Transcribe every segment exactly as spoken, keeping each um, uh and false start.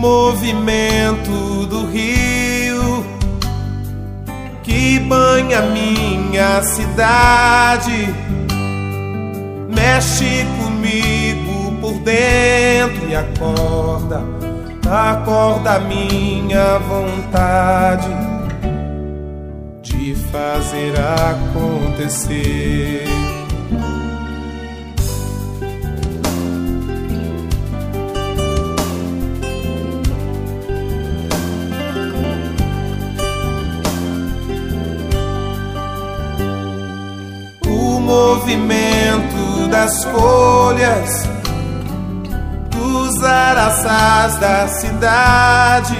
movimento do rio que banha minha cidade mexe comigo por dentro e acorda, acorda minha vontade de fazer acontecer. O movimento das folhas dos araçás da cidade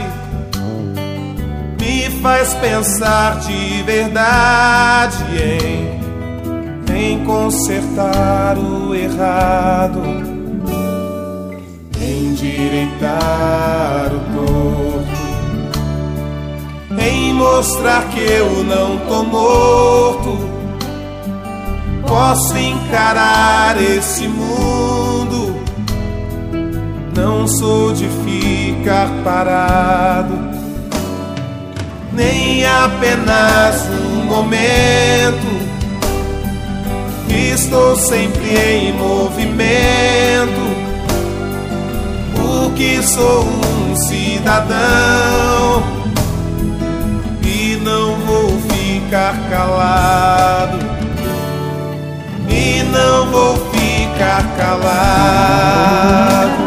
me faz pensar de verdade em, em consertar o errado, endireitar o torto, em mostrar que eu não tô morto. Posso encarar esse mundo, não sou de ficar parado, nem apenas um momento. Estou sempre em movimento, porque sou um cidadão e não vou ficar calado. E não vou ficar calado.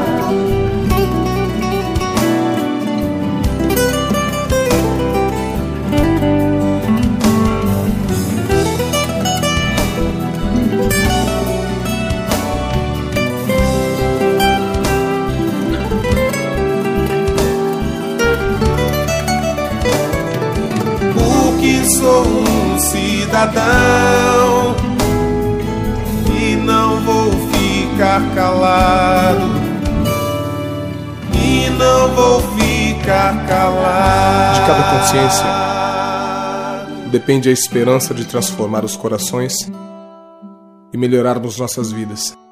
Porque sou um cidadão, não vou ficar calado, e não vou ficar calado. De cada consciência depende a esperança de transformar os corações e melhorarmos nossas vidas.